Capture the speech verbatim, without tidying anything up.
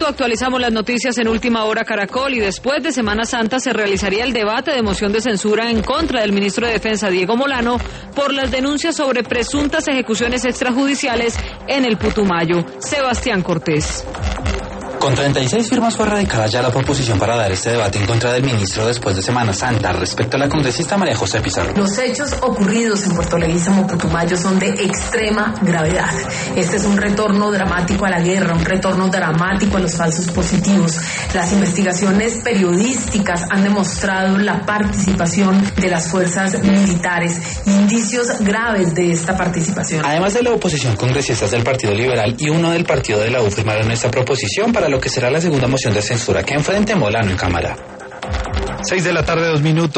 Actualizamos las noticias en Última Hora Caracol y después de Semana Santa se realizaría el debate de moción de censura en contra del ministro de Defensa Diego Molano por las denuncias sobre presuntas ejecuciones extrajudiciales en el Putumayo. Sebastián Cortés. Con treinta y seis firmas fue radicada ya la proposición para dar este debate en contra del ministro después de Semana Santa. Respecto a la congresista María José Pizarro. Los hechos ocurridos en Puerto Leguízamo, Putumayo, son de extrema gravedad. Este es un retorno dramático a la guerra, un retorno dramático a los falsos positivos. Las investigaciones periodísticas han demostrado la participación de las fuerzas militares, indicios graves de esta participación. Además de la oposición, congresistas del Partido Liberal y uno del Partido de la U firmaron esta proposición para lo que será la segunda moción de censura que enfrente Molano en Cámara. Seis de la tarde, dos minutos.